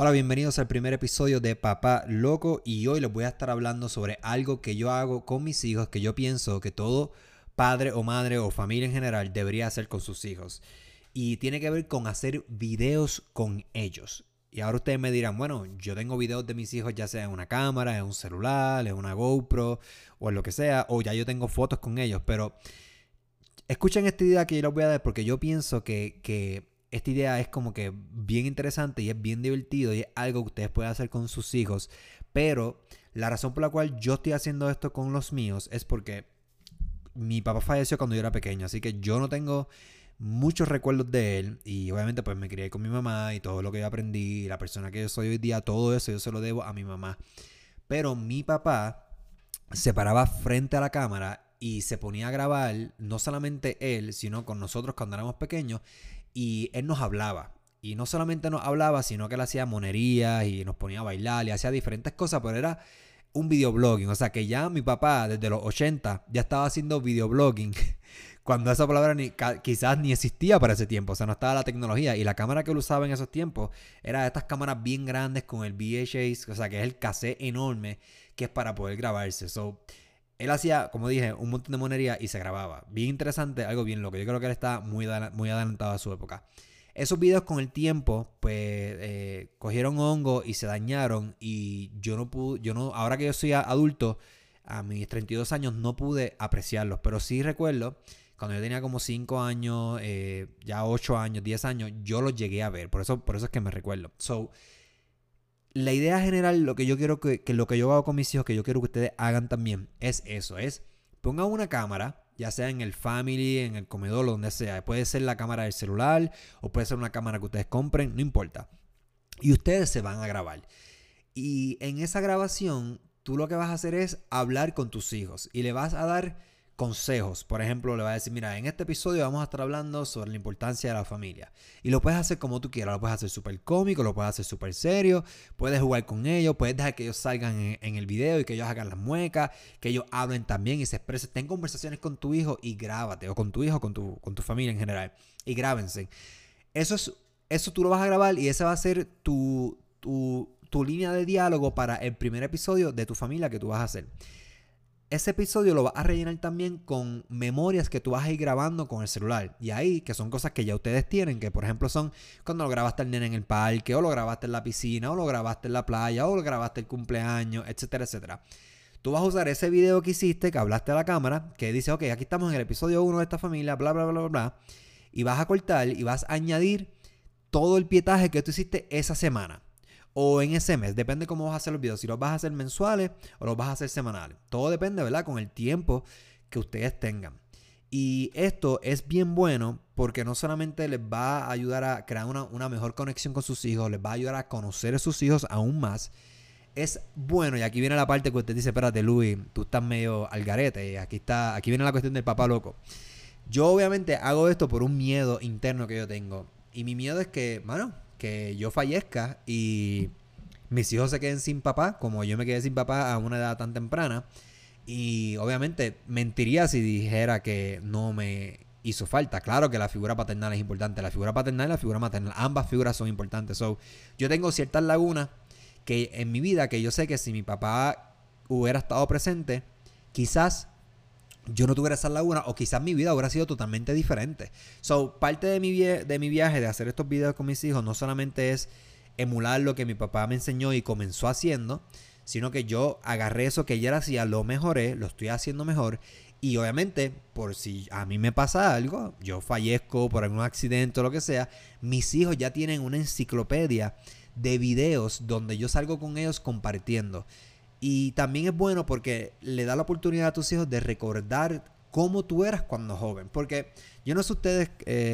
Hola, bienvenidos al primer episodio de Papá Loco y hoy les voy a estar hablando sobre algo que yo hago con mis hijos que yo pienso que todo padre o madre o familia en general debería hacer con sus hijos. Y tiene que ver con hacer videos con ellos. Y ahora ustedes me dirán, bueno, yo tengo videos de mis hijos ya sea en una cámara, en un celular, en una GoPro o en lo que sea, o ya yo tengo fotos con ellos, pero escuchen esta idea que yo les voy a dar porque yo pienso que esta idea es como que bien interesante y es bien divertido y es algo que ustedes pueden hacer con sus hijos. Pero la razón por la cual yo estoy haciendo esto con los míos es porque mi papá falleció cuando yo era pequeño. Así que yo no tengo muchos recuerdos de él. Y obviamente pues me crié con mi mamá y todo lo que yo aprendí, la persona que yo soy hoy día, todo eso yo se lo debo a mi mamá. Pero mi papá se paraba frente a la cámara y se ponía a grabar, no solamente él, sino con nosotros cuando éramos pequeños, y él nos hablaba. Y no solamente nos hablaba, sino que él hacía monerías y nos ponía a bailar y hacía diferentes cosas, pero era un videoblogging. O sea que ya mi papá desde los 80 ya estaba haciendo videoblogging cuando esa palabra quizás ni existía para ese tiempo. O sea, no estaba la tecnología. Y la cámara que él usaba en esos tiempos era de estas cámaras bien grandes con el VHS, o sea que es el cassette enorme que es para poder grabarse. So, él hacía, como dije, un montón de monería y se grababa. Bien interesante, algo bien loco. Yo creo que él está muy adelantado a su época. Esos videos con el tiempo, pues, cogieron hongo y se dañaron. Y yo no pude, ahora que yo soy adulto, a mis 32 años, no pude apreciarlos. Pero sí recuerdo, cuando yo tenía como 5 años, ya 8 años, 10 años, yo los llegué a ver. Por eso es que me recuerdo. So, la idea general, lo que yo quiero que lo que yo hago con mis hijos, que yo quiero que ustedes hagan también, es eso, es pongan una cámara, ya sea en el family, en el comedor, donde sea. Puede ser la cámara del celular o puede ser una cámara que ustedes compren, no importa. Y ustedes se van a grabar. Y en esa grabación, tú lo que vas a hacer es hablar con tus hijos y le vas a dar consejos. Por ejemplo, le vas a decir, mira, en este episodio vamos a estar hablando sobre la importancia de la familia. Y lo puedes hacer como tú quieras. Lo puedes hacer súper cómico, lo puedes hacer súper serio. Puedes jugar con ellos, puedes dejar que ellos salgan en el video y que ellos hagan las muecas, que ellos hablen también y se expresen. Ten conversaciones con tu hijo y grábate. O con tu hijo, con tu familia en general. Y grábense. Eso tú lo vas a grabar y esa va a ser tu línea de diálogo para el primer episodio de tu familia que tú vas a hacer. Ese episodio lo vas a rellenar también con memorias que tú vas a ir grabando con el celular. Y ahí, que son cosas que ya ustedes tienen, que por ejemplo son cuando lo grabaste el nene en el parque, o lo grabaste en la piscina, o lo grabaste en la playa, o lo grabaste el cumpleaños, etcétera, etcétera. Tú vas a usar ese video que hiciste, que hablaste a la cámara, que dice, ok, aquí estamos en el episodio 1 de esta familia, bla, bla, bla, bla, bla. Y vas a cortar y vas a añadir todo el pietaje que tú hiciste esa semana. O en ese mes, depende cómo vas a hacer los videos, si los vas a hacer mensuales o los vas a hacer semanales. Todo depende, ¿verdad? Con el tiempo que ustedes tengan. Y esto es bien bueno porque no solamente les va a ayudar a crear una mejor conexión con sus hijos, les va a ayudar a conocer a sus hijos aún más. Es bueno, y aquí viene la parte que usted dice, espérate Luis, tú estás medio al garete, aquí viene la cuestión del papá loco. Yo obviamente hago esto por un miedo interno que yo tengo. Y mi miedo es que, mano, que yo fallezca y mis hijos se queden sin papá, como yo me quedé sin papá a una edad tan temprana. Y obviamente mentiría si dijera que no me hizo falta. Claro que la figura paternal es importante. La figura paternal y la figura maternal, ambas figuras son importantes. So, yo tengo ciertas lagunas que en mi vida que yo sé que si mi papá hubiera estado presente, quizás yo no tuviera esa laguna o quizás mi vida hubiera sido totalmente diferente. So, parte de mi viaje de hacer estos videos con mis hijos no solamente es emular lo que mi papá me enseñó y comenzó haciendo, sino que yo agarré eso que él hacía, lo mejoré, lo estoy haciendo mejor. Y obviamente, por si a mí me pasa algo, yo fallezco por algún accidente o lo que sea, mis hijos ya tienen una enciclopedia de videos donde yo salgo con ellos compartiendo. Y también es bueno porque le da la oportunidad a tus hijos de recordar cómo tú eras cuando joven. Porque yo no sé ustedes,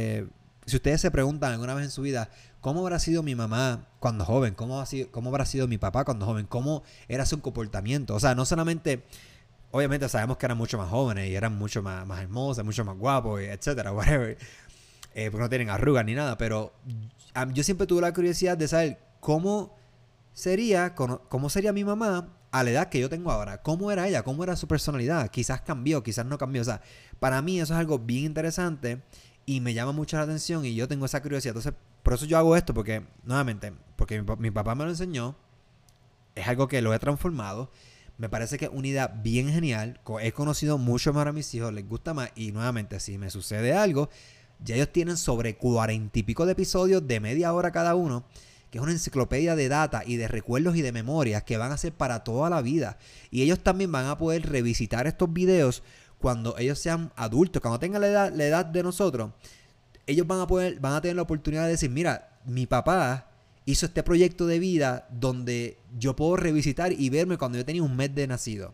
si ustedes se preguntan alguna vez en su vida, ¿cómo habrá sido mi mamá cuando joven? ¿Cómo habrá sido mi papá cuando joven? ¿Cómo era su comportamiento? O sea, no solamente, obviamente sabemos que eran mucho más jóvenes y eran mucho más hermosas, mucho más guapos, etcétera, whatever. Porque no tienen arrugas ni nada. Pero yo siempre tuve la curiosidad de saber cómo sería mi mamá a la edad que yo tengo ahora. ¿Cómo era ella? ¿Cómo era su personalidad? Quizás cambió, quizás no cambió. O sea, para mí eso es algo bien interesante y me llama mucho la atención y yo tengo esa curiosidad. Entonces, por eso yo hago esto, porque, nuevamente, porque mi papá me lo enseñó, es algo que lo he transformado. Me parece que es una idea bien genial. He conocido mucho más a mis hijos, les gusta más. Y nuevamente, si me sucede algo, ya ellos tienen sobre 40 y pico de episodios de media hora cada uno, que es una enciclopedia de data y de recuerdos y de memorias que van a ser para toda la vida. Y ellos también van a poder revisitar estos videos cuando ellos sean adultos, cuando tengan la edad de nosotros. Ellos van a tener la oportunidad de decir, mira, mi papá hizo este proyecto de vida donde yo puedo revisitar y verme cuando yo tenía un mes de nacido.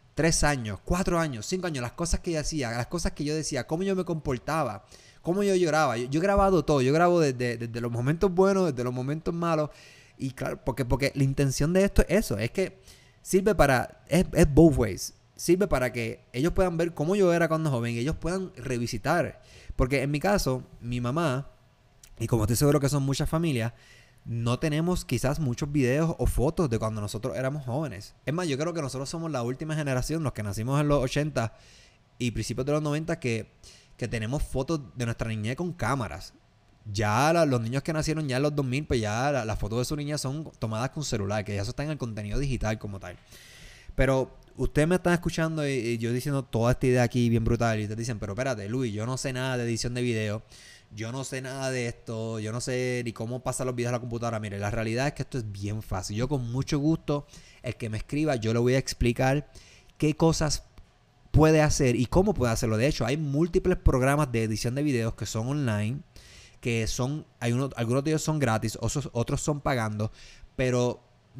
3 años, 4 años, 5 años, las cosas que yo hacía, las cosas que yo decía, cómo yo me comportaba, cómo yo lloraba. Yo he grabado todo, yo grabo desde los momentos buenos, desde los momentos malos. Y claro, porque la intención de esto es eso, es que sirve para, es both ways. Sirve para que ellos puedan ver cómo yo era cuando joven y ellos puedan revisitar. Porque en mi caso, mi mamá, y como estoy seguro que son muchas familias, no tenemos quizás muchos videos o fotos de cuando nosotros éramos jóvenes. Es más, yo creo que nosotros somos la última generación, los que nacimos en los 80 y principios de los 90, que tenemos fotos de nuestra niñez con cámaras. Ya los niños que nacieron ya en los 2000, pues ya las fotos de su niñez son tomadas con celular, que ya eso está en el contenido digital como tal. Pero ustedes me están escuchando y yo diciendo toda esta idea aquí bien brutal y ustedes dicen, pero espérate, Luis, yo no sé nada de edición de video, yo no sé nada de esto, yo no sé ni cómo pasar los videos a la computadora. Mire, la realidad es que esto es bien fácil. Yo con mucho gusto, el que me escriba, yo le voy a explicar qué cosas puede hacer y cómo puede hacerlo. De hecho, hay múltiples programas de edición de videos que son online, que son, algunos de ellos son gratis, otros son pagando, pero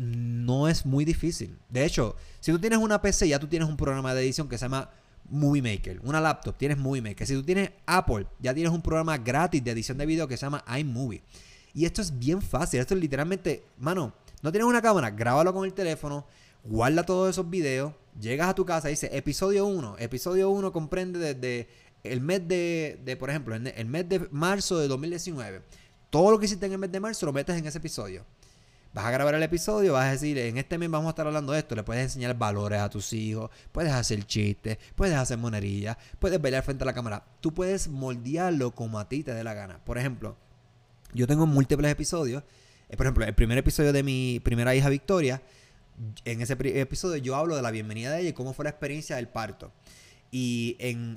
no es muy difícil. De hecho, si tú tienes una PC, ya tú tienes un programa de edición que se llama Movie Maker. Una laptop, tienes Movie Maker. Si tú tienes Apple, ya tienes un programa gratis de edición de video que se llama iMovie. Y esto es bien fácil. Esto es literalmente, mano, no tienes una cámara, grábalo con el teléfono, guarda todos esos videos, llegas a tu casa y dice episodio 1. Episodio 1 comprende desde el mes de por ejemplo, el mes de marzo de 2019. Todo lo que hiciste en el mes de marzo lo metes en ese episodio. Vas a grabar el episodio, vas a decir, en este mes vamos a estar hablando de esto. Le puedes enseñar valores a tus hijos, puedes hacer chistes, puedes hacer monerías, puedes bailar frente a la cámara. Tú puedes moldearlo como a ti te dé la gana. Por ejemplo, yo tengo múltiples episodios. Por ejemplo, el primer episodio de mi primera hija Victoria, en ese episodio yo hablo de la bienvenida de ella y cómo fue la experiencia del parto. Y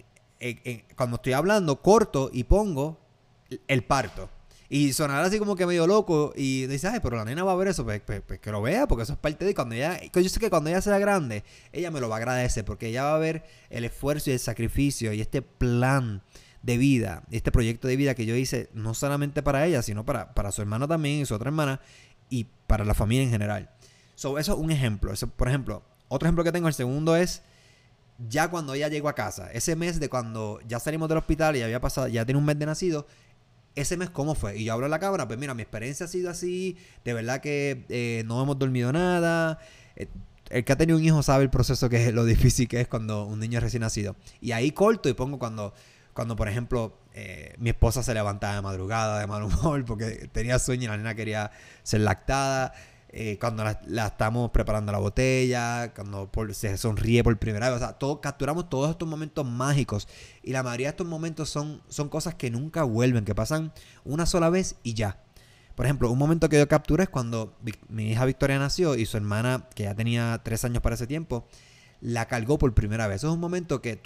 cuando estoy hablando, corto y pongo el parto. Y sonará así como que medio loco. Y dice, ay, pero la nena va a ver eso. Pues que lo vea, porque eso es parte de cuando ella. Yo sé que cuando ella sea grande, ella me lo va a agradecer. Porque ella va a ver el esfuerzo y el sacrificio y este plan de vida, este proyecto de vida que yo hice, no solamente para ella, sino para su hermano también y su otra hermana, y para la familia en general. Eso es un ejemplo. Eso, por ejemplo, otro ejemplo que tengo, el segundo es ya cuando ella llegó a casa. Ese mes de cuando ya salimos del hospital y había pasado, ya tiene un mes de nacido. Ese mes, ¿cómo fue? Y yo abro la cámara, pues mira, mi experiencia ha sido así, de verdad que no hemos dormido nada. El que ha tenido un hijo sabe el proceso, que es lo difícil que es cuando un niño es recién nacido. Y ahí corto y pongo cuando por ejemplo, mi esposa se levantaba de madrugada, de mal humor, porque tenía sueño y la nena quería ser lactada. Cuando la estamos preparando la botella, cuando se sonríe por primera vez. O sea, capturamos todos estos momentos mágicos. Y la mayoría de estos momentos son cosas que nunca vuelven, que pasan una sola vez y ya. Por ejemplo, un momento que yo capturé es cuando mi hija Victoria nació y su hermana, que ya tenía 3 años para ese tiempo, la cargó por primera vez. Eso es un momento que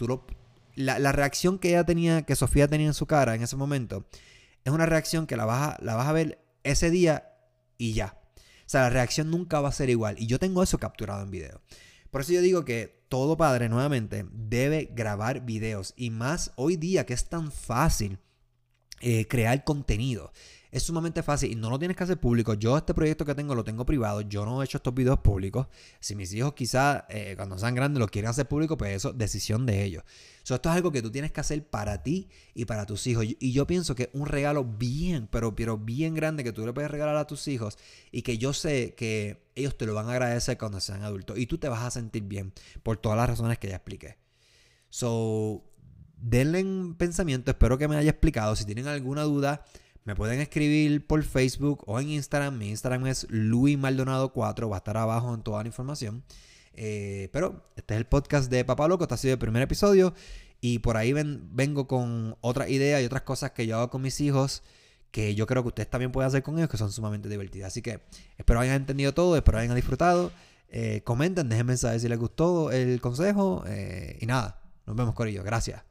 la reacción que ella tenía, que Sofía tenía en su cara en ese momento, es una reacción que la vas a ver ese día y ya. O sea, la reacción nunca va a ser igual. Y yo tengo eso capturado en video. Por eso yo digo que todo padre, nuevamente, debe grabar videos. Y más hoy día que es tan fácil crear contenido. Es sumamente fácil y no lo tienes que hacer público. Yo este proyecto que tengo lo tengo privado. Yo no he hecho estos videos públicos. Si mis hijos quizás cuando sean grandes lo quieren hacer público, pues eso es decisión de ellos. Esto es algo que tú tienes que hacer para ti y para tus hijos. Y yo pienso que es un regalo bien, pero bien grande que tú le puedes regalar a tus hijos y que yo sé que ellos te lo van a agradecer cuando sean adultos. Y tú te vas a sentir bien por todas las razones que ya expliqué. Denle en pensamiento. Espero que me haya explicado. Si tienen alguna duda, me pueden escribir por Facebook o en Instagram. Mi Instagram es luismaldonado4. Va a estar abajo en toda la información. Pero este es el podcast de Papá Loco. Este ha sido el primer episodio. Y por ahí vengo con otras ideas y otras cosas que yo hago con mis hijos que yo creo que ustedes también pueden hacer con ellos, que son sumamente divertidas. Así que espero hayan entendido todo, espero hayan disfrutado. Comenten, déjenme saber si les gustó el consejo. Y nada, nos vemos, corillo. Gracias.